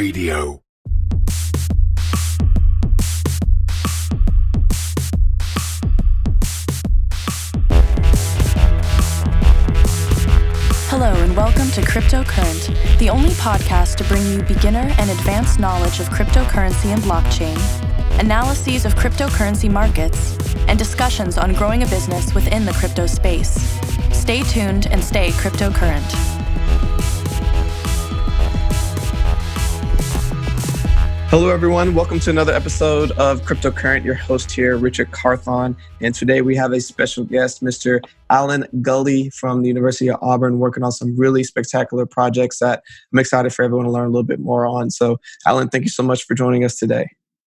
Radio. Hello and welcome to Cryptocurrent, the only podcast to bring you beginner and advanced knowledge of cryptocurrency and blockchain, analyses of cryptocurrency markets, and discussions on growing a business within the crypto space. Stay tuned and stay cryptocurrent. Hello, everyone. Welcome to another episode of Cryptocurrent. Your host here, Richard Carthon. And today we have a special guest, Mr. Alan Gully from the University of Auburn, working on some really spectacular projects that I'm excited for everyone to learn a little bit more on. So, Alan, thank you so much for joining us today.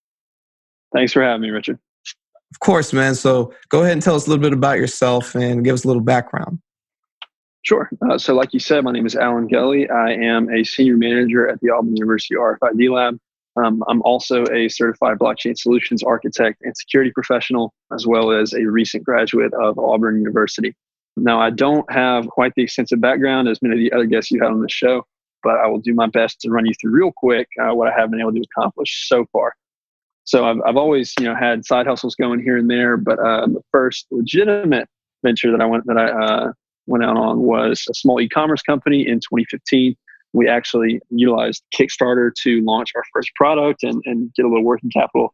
Thanks for having me, Richard. Of course, man. So go ahead and tell us a little bit about yourself and give us a little background. Sure. So like you said, my name is Alan Gully. I am a senior manager at the Auburn University RFID Lab. I'm also a certified blockchain solutions architect and security professional, as well as a recent graduate of Auburn University. Now, I don't have quite the extensive background as many of the other guests you had on the show, but I will do my best to run you through real quick what I have been able to accomplish so far. So I've always, had side hustles going here and there, but the first legitimate venture that I went out on was a small e-commerce company in 2015. We actually utilized Kickstarter to launch our first product and get a little working capital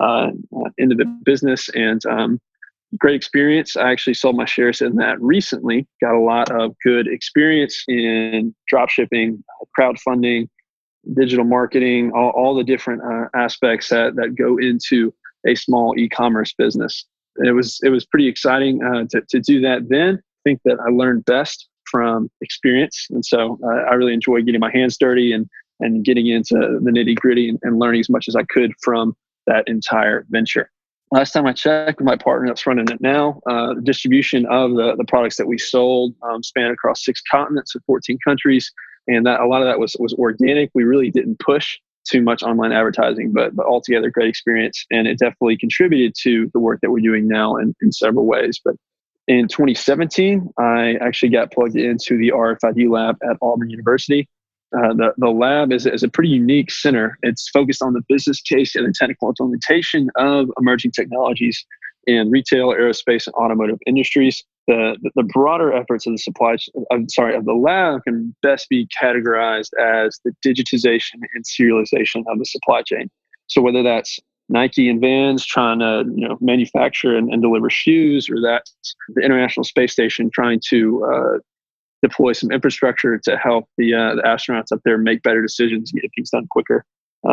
into the business. And great experience. I actually sold my shares in that recently. Got a lot of good experience in drop shipping, crowdfunding, digital marketing, all the different aspects that go into a small e-commerce business. And it was pretty exciting to do that then. I think that I learned best from experience. And so I really enjoy getting my hands dirty and getting into the nitty gritty and learning as much as I could from that entire venture. Last time I checked with my partner that's running it now, the distribution of the products that we sold span across 6 continents and 14 countries. And that a lot of that was organic. We really didn't push too much online advertising, but altogether great experience. And it definitely contributed to the work that we're doing now in several ways. But in 2017, I actually got plugged into the RFID lab at Auburn University. The lab is a pretty unique center. It's focused on the business case and the technical implementation of emerging technologies in retail, aerospace, and automotive industries. The broader efforts of the lab can best be categorized as the digitization and serialization of the supply chain. So whether that's Nike and Vans trying to manufacture and deliver shoes, or that's the International Space Station trying to deploy some infrastructure to help the astronauts up there make better decisions and get things done quicker.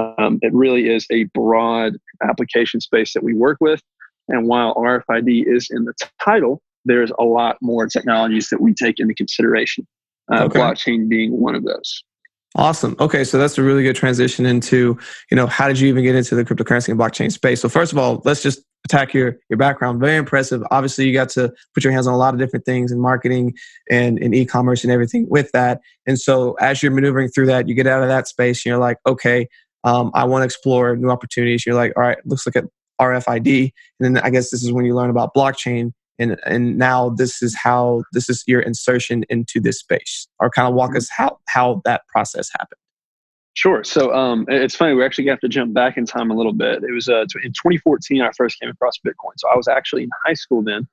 It really is a broad application space that we work with. And while RFID is in the title, there's a lot more technologies that we take into consideration, blockchain being one of those. Awesome. Okay, so that's a really good transition into, how did you even get into the cryptocurrency and blockchain space? So first of all, let's just attack your background. Very impressive. Obviously, you got to put your hands on a lot of different things in marketing and in e-commerce and everything with that. And so as you're maneuvering through that, you get out of that space and you're like, okay, I want to explore new opportunities. You're like, all right, let's look at RFID. And then I guess this is when you learn about blockchain. And now this is your insertion into this space, or kind of walk us how that process happened. Sure. So it's funny. We actually have to jump back in time a little bit. It was in 2014 I first came across Bitcoin. So I was actually in high school then.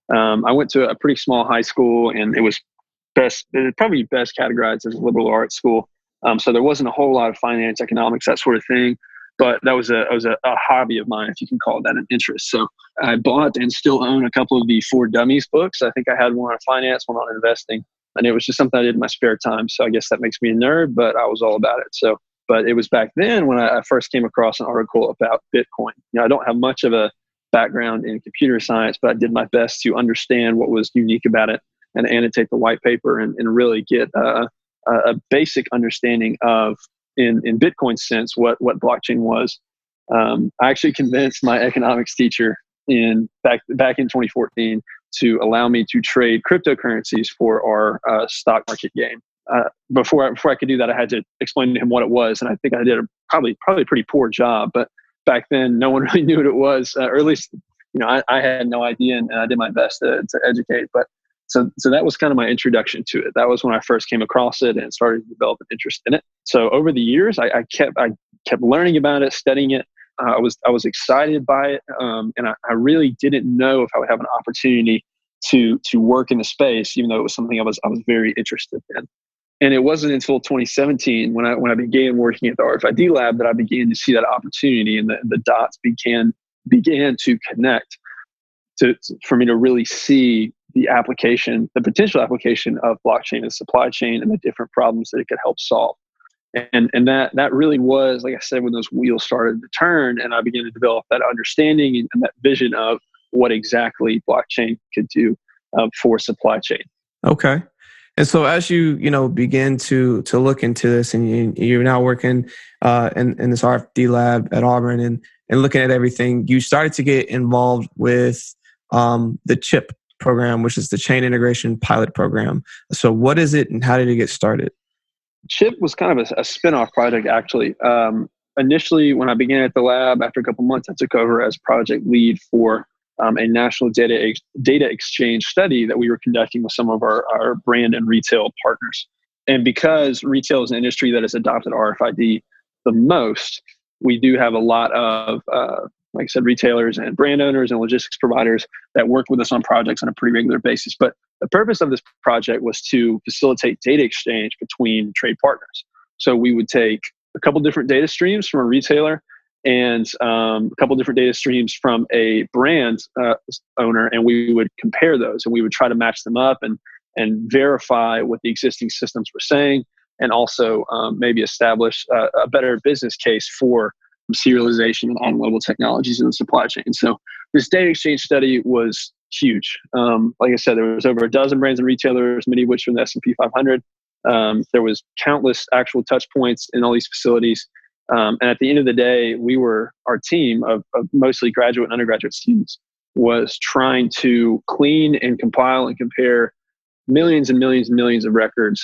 I went to a pretty small high school, and it was probably best categorized as a liberal arts school. So there wasn't a whole lot of finance, economics, that sort of thing. But that was a hobby of mine, if you can call that an interest. So I bought and still own a couple of the For Dummies books. I think I had one on finance, one on investing. And it was just something I did in my spare time. So I guess that makes me a nerd, but I was all about it. So, but it was back then when I first came across an article about Bitcoin. I don't have much of a background in computer science, but I did my best to understand what was unique about it and annotate the white paper and really get a basic understanding of, in Bitcoin's sense, what blockchain was. I actually convinced my economics teacher back in 2014 to allow me to trade cryptocurrencies for our stock market game. Before I could do that, I had to explain to him what it was, and I think I did probably a pretty poor job. But back then, no one really knew what it was, or at least I had no idea, and I did my best to educate. But So that was kind of my introduction to it. That was when I first came across it and started to develop an interest in it. So over the years, I kept learning about it, studying it. I was excited by it, and I really didn't know if I would have an opportunity to work in the space, even though it was something I was very interested in. And it wasn't until 2017 when I began working at the RFID lab that I began to see that opportunity, and the dots began to connect for me to really see the potential application of blockchain and supply chain and the different problems that it could help solve. And that really was, like I said, when those wheels started to turn and I began to develop that understanding and that vision of what exactly blockchain could do for supply chain. Okay. And so as you begin to look into this, and you're now working in this RFID lab at Auburn and looking at everything, you started to get involved with the CHIP program, which is the Chain Integration Pilot Program. So what is it and how did it get started? CHIP was kind of a spin-off project, actually. Initially, when I began at the lab, after a couple months, I took over as project lead for a national data exchange study that we were conducting with some of our brand and retail partners. And because retail is an industry that has adopted RFID the most, we do have a lot of, like I said, retailers and brand owners and logistics providers that work with us on projects on a pretty regular basis. But the purpose of this project was to facilitate data exchange between trade partners. So we would take a couple different data streams from a retailer and a couple different data streams from a brand owner, and we would compare those, and we would try to match them up and verify what the existing systems were saying, and also maybe establish a better business case for serialization and on-level technologies in the supply chain. So this data exchange study was huge. Like I said, there was over a dozen brands and retailers, many of which were in the S&P 500. There was countless actual touch points in all these facilities. And at the end of the day, our team of mostly graduate and undergraduate students was trying to clean and compile and compare millions and millions and millions of records,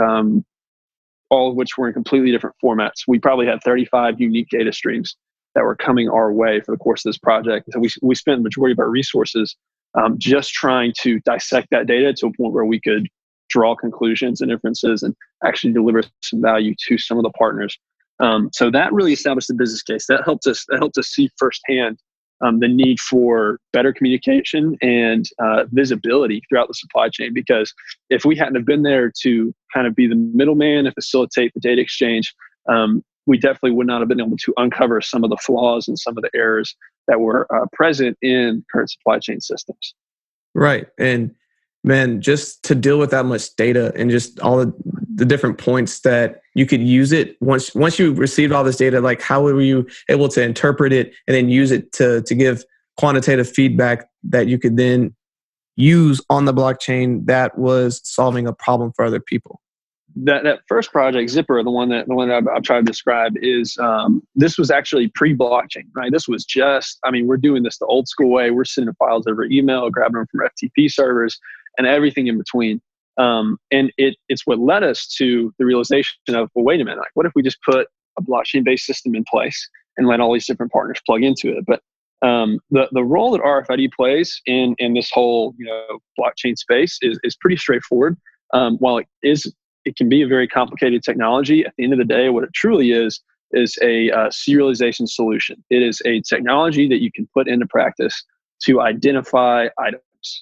all of which were in completely different formats. We probably had 35 unique data streams that were coming our way for the course of this project. So we spent the majority of our resources just trying to dissect that data to a point where we could draw conclusions and inferences and actually deliver some value to some of the partners. So that really established the business case. That helped us see firsthand the need for better communication and visibility throughout the supply chain. Because if we hadn't have been there to kind of be the middleman and facilitate the data exchange, we definitely would not have been able to uncover some of the flaws and some of the errors that were present in current supply chain systems. Right. And man, just to deal with that much data and just all the different points that you could use it once you received all this data, like how were you able to interpret it and then use it to give quantitative feedback that you could then use on the blockchain that was solving a problem for other people? That first project, Zipper, the one that I've tried to describe, is this was actually pre-blockchain, right? This was we're doing this the old school way. We're sending files over email, grabbing them from FTP servers, and everything in between. And it's what led us to the realization of, well, wait a minute, like, what if we just put a blockchain-based system in place and let all these different partners plug into it? But the role that RFID plays in this whole blockchain space is pretty straightforward. While it can be a very complicated technology, at the end of the day, what it truly is a serialization solution. It is a technology that you can put into practice to identify items.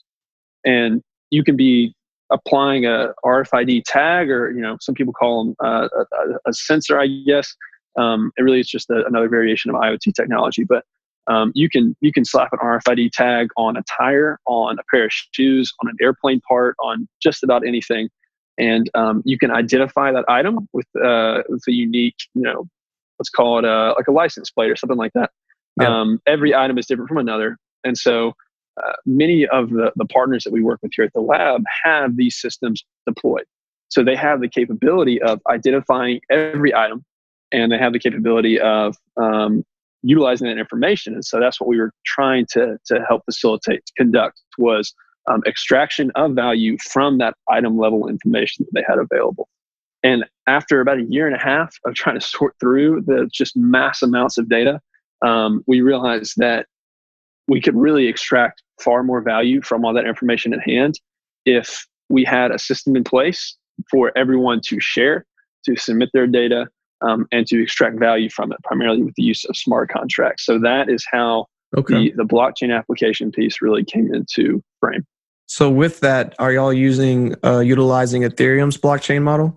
And you can be applying a RFID tag, or some people call them a sensor, I guess. It really is just another variation of IoT technology. But you can slap an RFID tag on a tire, on a pair of shoes, on an airplane part, on just about anything. And you can identify that item with a unique, let's call it like a license plate or something like that. Yeah. Every item is different from another. And so many of the partners that we work with here at the lab have these systems deployed. So they have the capability of identifying every item, and they have the capability of utilizing that information. And so that's what we were trying to help facilitate, to conduct, was extraction of value from that item level information that they had available. And after about a year and a half of trying to sort through the just mass amounts of data, we realized that we could really extract far more value from all that information at hand if we had a system in place for everyone to share, to submit their data, and to extract value from it, primarily with the use of smart contracts. So that is how the blockchain application piece really came into frame. So with that, are y'all utilizing Ethereum's blockchain model?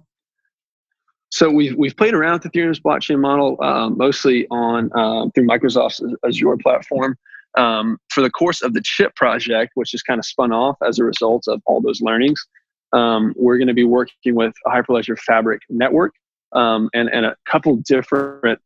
So we've played around with Ethereum's blockchain model, mostly on through Microsoft's Azure platform. For the course of the CHIP project, which is kind of spun off as a result of all those learnings, we're going to be working with a Hyperledger Fabric network and a couple different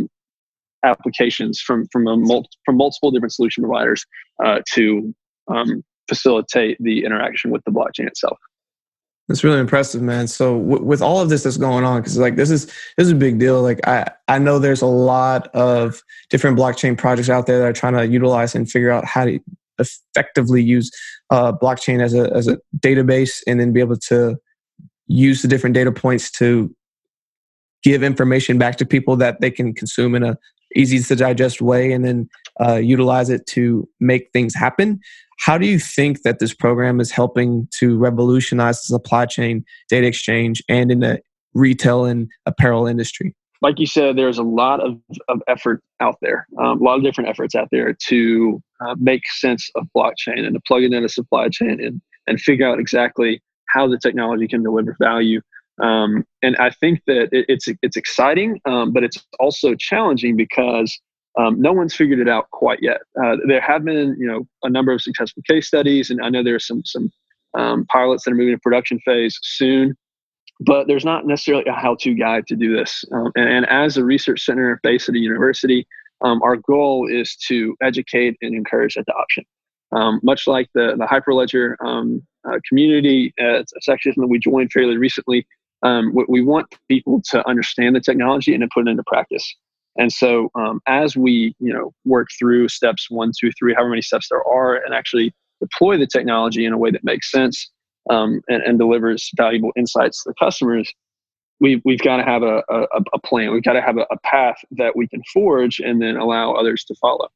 applications from multiple different solution providers to facilitate the interaction with the blockchain itself. That's really impressive, man. So with all of this that's going on, because like this is a big deal. Like I know there's a lot of different blockchain projects out there that are trying to utilize and figure out how to effectively use blockchain as a database, and then be able to use the different data points to give information back to people that they can consume in a easy to digest way, and then utilize it to make things happen. How do you think that this program is helping to revolutionize the supply chain, data exchange, and in the retail and apparel industry? Like you said, there's a lot of effort out there, a lot of different efforts out there to make sense of blockchain and to plug it into supply chain and figure out exactly how the technology can deliver value. And I think that it's exciting, but it's also challenging because no one's figured it out quite yet. There have been, a number of successful case studies, and I know there's some pilots that are moving to production phase soon. But there's not necessarily a how-to guide to do this. And as a research center based at a university, our goal is to educate and encourage adoption. Much like the Hyperledger community, it's actually something we joined fairly recently. We want people to understand the technology and to put it into practice. And so as we work through steps 1, 2, 3, however many steps there are, and actually deploy the technology in a way that makes sense, and delivers valuable insights to the customers, we've got to have a plan. We've got to have a path that we can forge and then allow others to follow.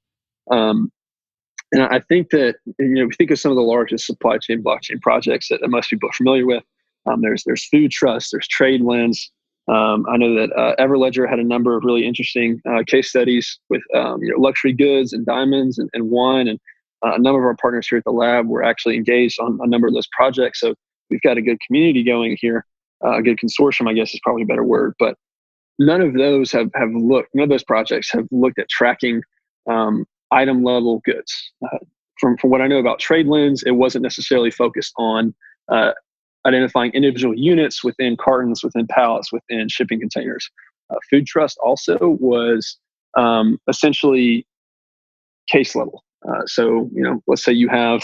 And I think that, we think of some of the largest supply chain blockchain projects that most people are familiar with. There's Food Trust, there's TradeLens. I know that Everledger had a number of really interesting case studies with luxury goods and diamonds and wine, and a number of our partners here at the lab were actually engaged on a number of those projects. So we've got a good community going here, a good consortium, I guess is probably a better word. But none of those none of those projects have looked at tracking item level goods. From what I know about TradeLens, it wasn't necessarily focused on identifying individual units within cartons, within pallets, within shipping containers. Food Trust also was essentially case level. So, let's say you have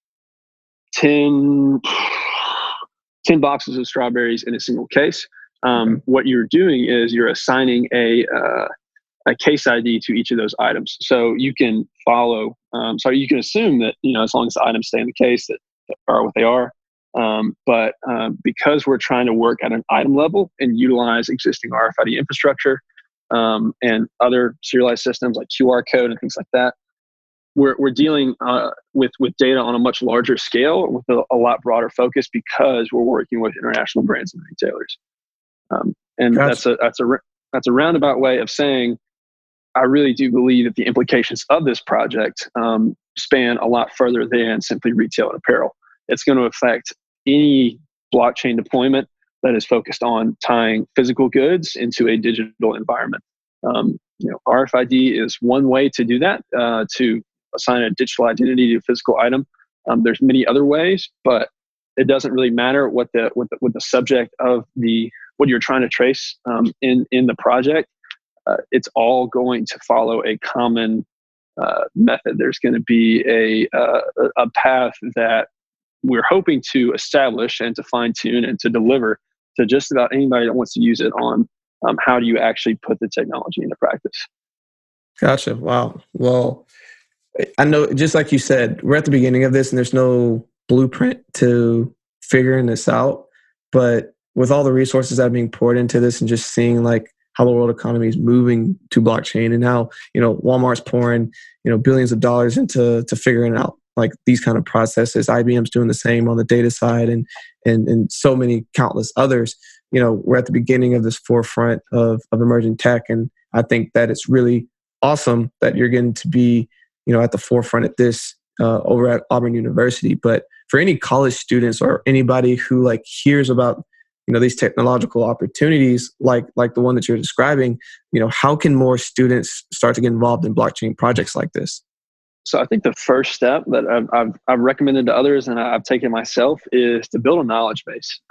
10 boxes of strawberries in a single case. What you're doing is you're assigning a case ID to each of those items. So you can you can assume that, as long as the items stay in the case, that are what they are. But because we're trying to work at an item level and utilize existing RFID infrastructure and other serialized systems like QR code and things like that, we're dealing with data on a much larger scale with a lot broader focus because we're working with international brands and retailers. And gotcha. that's a roundabout way of saying I really do believe that the implications of this project span a lot further than simply retail and apparel. It's going to affect any blockchain deployment that is focused on tying physical goods into a digital environment. RFID is one way to do that, to assign a digital identity to a physical item. There's many other ways, but it doesn't really matter what the subject of what you're trying to trace in the project. It's all going to follow a common method. There's going to be a path that we're hoping to establish and to fine tune and to deliver to just about anybody that wants to use it on how do you actually put the technology into practice. Gotcha. Wow. Well, I know, just like you said, we're at the beginning of this and there's no blueprint to figuring this out. But with all the resources that are being poured into this and just seeing like how the world economy is moving to blockchain and how, Walmart's pouring, billions of dollars into figuring out like these kind of processes. IBM's doing the same on the data side, and so many countless others. We're at the beginning of this forefront of emerging tech, and I think that it's really awesome that you're getting to be at the forefront at this over at Auburn University. But for any college students or anybody who like hears about these technological opportunities like the one that you're describing, how can more students start to get involved in blockchain projects like this? So I think the first step that I've recommended to others and I've taken myself is to build a knowledge base.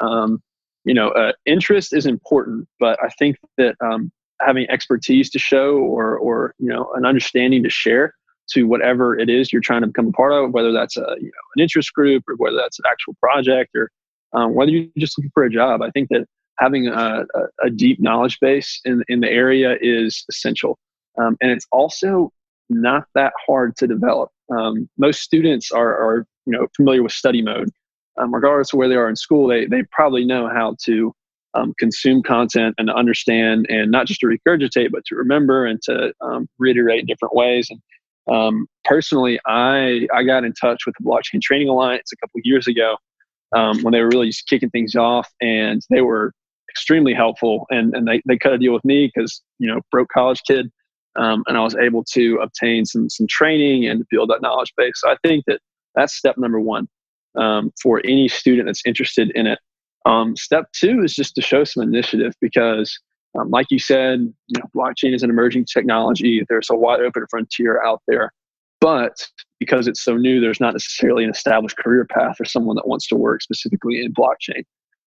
Interest is important, but I think that having expertise to show or an understanding to share to whatever it is you're trying to become a part of, whether that's an interest group or whether that's an actual project or whether you're just looking for a job. I think that having a deep knowledge base in the area is essential. And it's also not that hard to develop. Most students are familiar with study mode. Regardless of where they are in school, they probably know how to consume content and to understand, and not just to regurgitate, but to remember and to reiterate in different ways. And personally, I got in touch with the Blockchain Training Alliance a couple of years ago when they were really just kicking things off, and they were extremely helpful. And they cut a deal with me because broke college kid, and I was able to obtain some training and build that knowledge base. So I think that that's step number one for any student that's interested in it. Step two is just to show some initiative because, like you said, blockchain is an emerging technology. There's a wide open frontier out there, but because it's so new, there's not necessarily an established career path for someone that wants to work specifically in blockchain.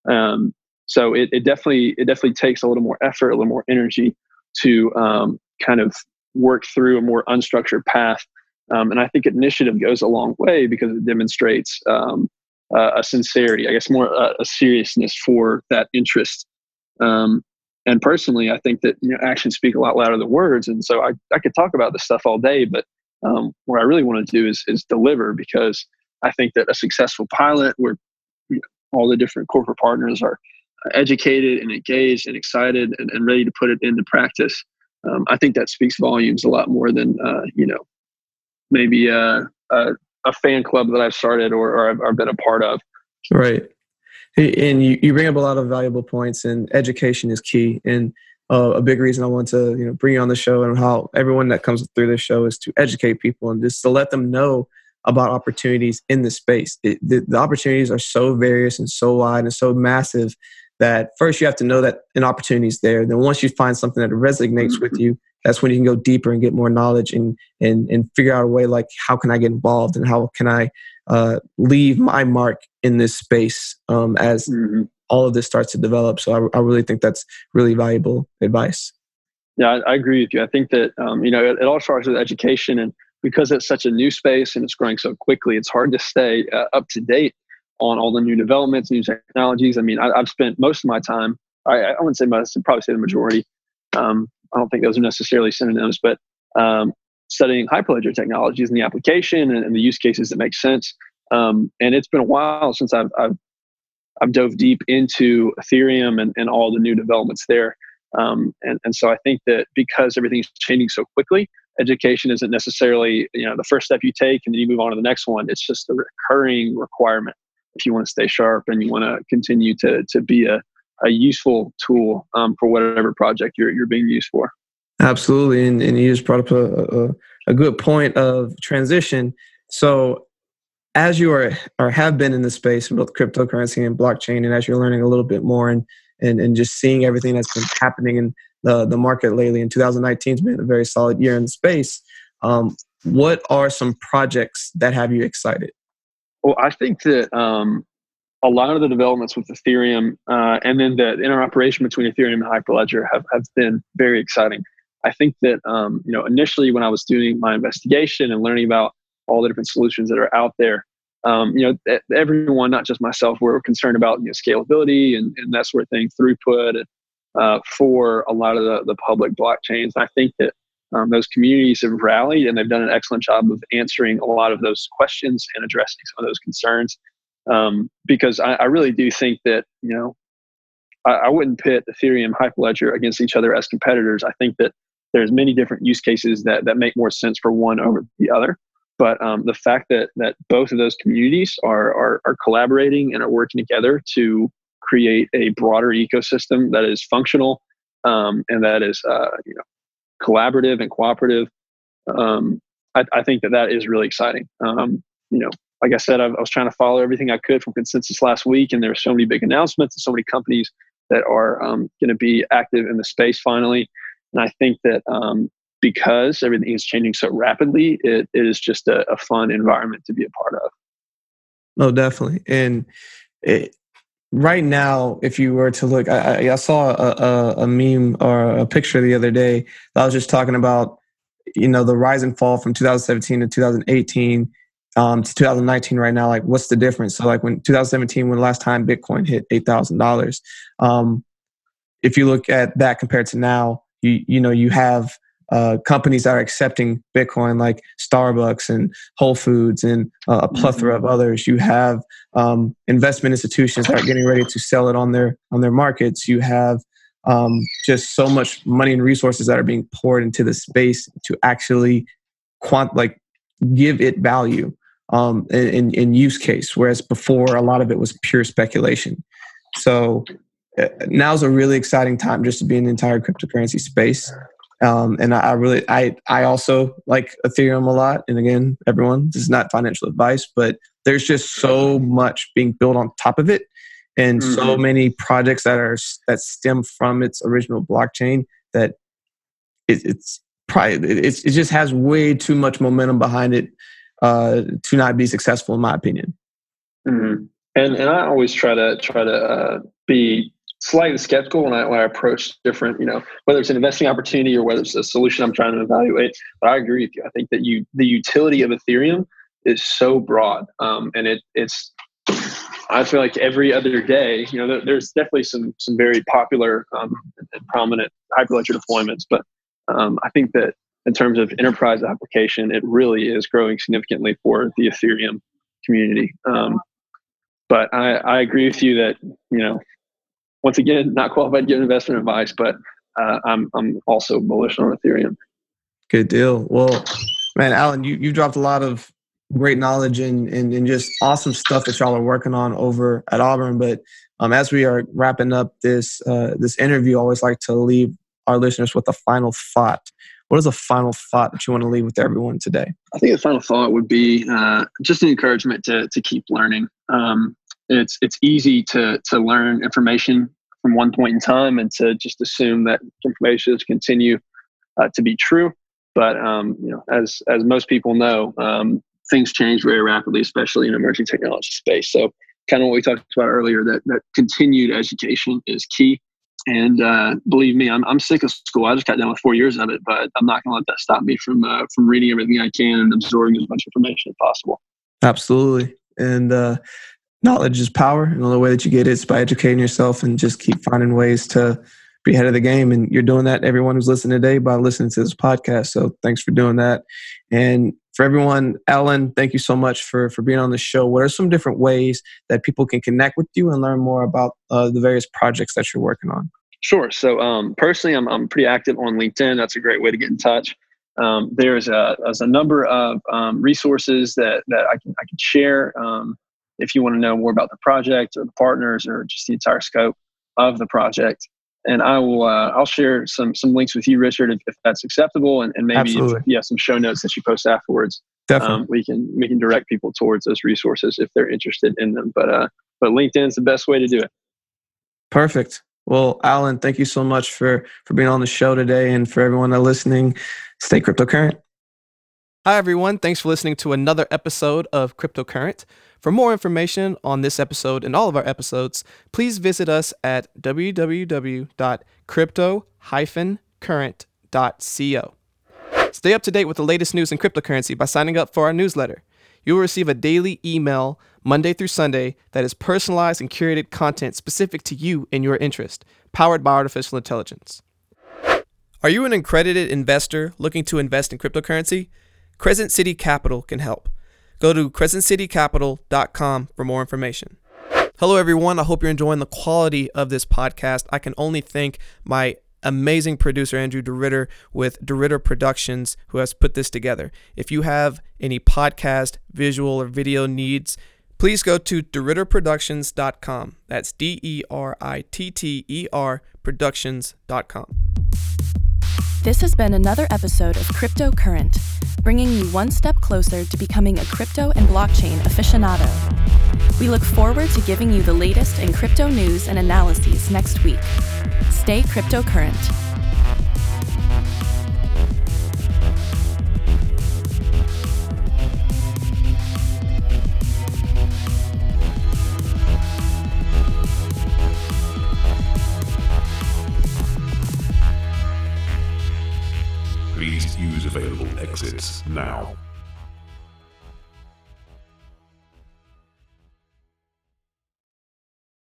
So it definitely takes a little more effort, a little more energy to kind of work through a more unstructured path. And I think initiative goes a long way because it demonstrates a sincerity, I guess more a seriousness for that interest. And personally, I think that actions speak a lot louder than words. And so I could talk about this stuff all day, but what I really want to do is deliver, because I think that a successful pilot where all the different corporate partners are educated and engaged and excited and ready to put it into practice, I think that speaks volumes a lot more than maybe a fan club that I've started or I've been a part of. Right. And you bring up a lot of valuable points, and education is key. And a big reason I want to bring you on the show, and how everyone that comes through this show, is to educate people and just to let them know about opportunities in this space. The opportunities are so various and so wide and so massive that first you have to know that an opportunity is there. Then once you find something that resonates with you, that's when you can go deeper and get more knowledge and figure out a way like, how can I get involved and how can I leave my mark in this space as all of this starts to develop. So I really think that's really valuable advice. Yeah, I agree with you. I think that, it all starts with education, and because it's such a new space and it's growing so quickly, it's hard to stay up to date on all the new developments, new technologies. I mean, I've spent most of my time, I wouldn't say most, I'd probably say the majority. I don't think those are necessarily synonyms, but studying Hyperledger technologies and the application and the use cases that make sense. And it's been a while since I've dove deep into Ethereum and all the new developments there. And so I think that because everything's changing so quickly, education isn't necessarily the first step you take and then you move on to the next one. It's just a recurring requirement if you want to stay sharp and you want to continue to be a useful tool for whatever project you're being used for. Absolutely. And you just brought up a good point of transition. So as you are have been in the space of both cryptocurrency and blockchain, and as you're learning a little bit more and just seeing everything that's been happening in the market lately, and 2019 has been a very solid year in the space, what are some projects that have you excited? Well, I think that a lot of the developments with Ethereum and then the interoperation between Ethereum and Hyperledger have been very exciting. I think that initially when I was doing my investigation and learning about all the different solutions that are out there, everyone, not just myself, were concerned about scalability and that sort of thing, throughput for a lot of the public blockchains. I think that those communities have rallied and they've done an excellent job of answering a lot of those questions and addressing some of those concerns. Because I really do think that, I wouldn't pit Ethereum and Hyperledger against each other as competitors. I think that there's many different use cases that make more sense for one over the other. But the fact that both of those communities are collaborating and are working together to create a broader ecosystem that is functional and that is collaborative and cooperative, I think that is really exciting. Like I said, I was trying to follow everything I could from Consensus last week, and there were so many big announcements and so many companies that are going to be active in the space finally. And I think that because everything is changing so rapidly, it is just a fun environment to be a part of. No, definitely. And right now, if you were to look, I saw a meme or a picture the other day that was just talking about, the rise and fall from 2017 to 2018 to 2019 right now. Like, what's the difference? So like when 2017, when the last time Bitcoin hit $8,000, if you look at that compared to now, you have companies that are accepting Bitcoin like Starbucks and Whole Foods and a plethora of others. You have investment institutions that are getting ready to sell it on their markets. You have just so much money and resources that are being poured into the space to actually give it value in use case, whereas before a lot of it was pure speculation. So now's a really exciting time just to be in the entire cryptocurrency space. And I also like Ethereum a lot. And again, everyone, this is not financial advice, but there's just so much being built on top of it, and so many projects that stem from its original blockchain that it just has way too much momentum behind it to not be successful, in my opinion. Mm-hmm. And I always try to be slightly skeptical when I approach different, whether it's an investing opportunity or whether it's a solution I'm trying to evaluate. But I agree with you. I think that the utility of Ethereum is so broad, and it's. I feel like every other day, there's definitely some very popular and prominent Hyperledger deployments, but I think that in terms of enterprise application, it really is growing significantly for the Ethereum community. But I agree with you that once again, not qualified to give investment advice, but I'm also bullish on Ethereum. Good deal. Well, man, Alan, you dropped a lot of great knowledge and just awesome stuff that y'all are working on over at Auburn. But as we are wrapping up this interview, I always like to leave our listeners with a final thought. What is a final thought that you want to leave with everyone today? I think the final thought would be just an encouragement to keep learning. It's easy to learn information from one point in time and to just assume that information is continue to be true. But as most people know, things change very rapidly, especially in emerging technology space. So kind of what we talked about earlier, that continued education is key. And believe me, I'm sick of school. I just got done with 4 years of it, but I'm not going to let that stop me from reading everything I can and absorbing as much information as possible. Absolutely. And knowledge is power. And the only way that you get it is by educating yourself and just keep finding ways to be ahead of the game. And you're doing that, everyone who's listening today, by listening to this podcast. So thanks for doing that. And for everyone, Alan, thank you so much for being on the show. What are some different ways that people can connect with you and learn more about the various projects that you're working on? Sure. So personally, I'm pretty active on LinkedIn. That's a great way to get in touch. There's a number of resources that I can share if you want to know more about the project or the partners or just the entire scope of the project. And I'll share some links with you, Richard, if that's acceptable, and maybe some show notes that you post afterwards. Definitely, we can direct people towards those resources if they're interested in them. But LinkedIn is the best way to do it. Perfect. Well, Alan, thank you so much for being on the show today, and for everyone that's listening, stay cryptocurrent. Hi, everyone. Thanks for listening to another episode of Cryptocurrent. For more information on this episode and all of our episodes, please visit us at www.crypto-current.co. Stay up to date with the latest news in cryptocurrency by signing up for our newsletter. You will receive a daily email Monday through Sunday that is personalized and curated content specific to you and your interest, powered by artificial intelligence. Are you an accredited investor looking to invest in cryptocurrency? Crescent City Capital can help. Go to crescentcitycapital.com for more information. Hello, everyone. I hope you're enjoying the quality of this podcast. I can only thank my amazing producer, Andrew DeRitter, with DeRitter Productions, who has put this together. If you have any podcast, visual, or video needs, please go to DeRitterProductions.com. That's DERITTER Productions.com. This has been another episode of Crypto Current, bringing you one step closer to becoming a crypto and blockchain aficionado. We look forward to giving you the latest in crypto news and analyses next week. Stay crypto current. Please use available exits now.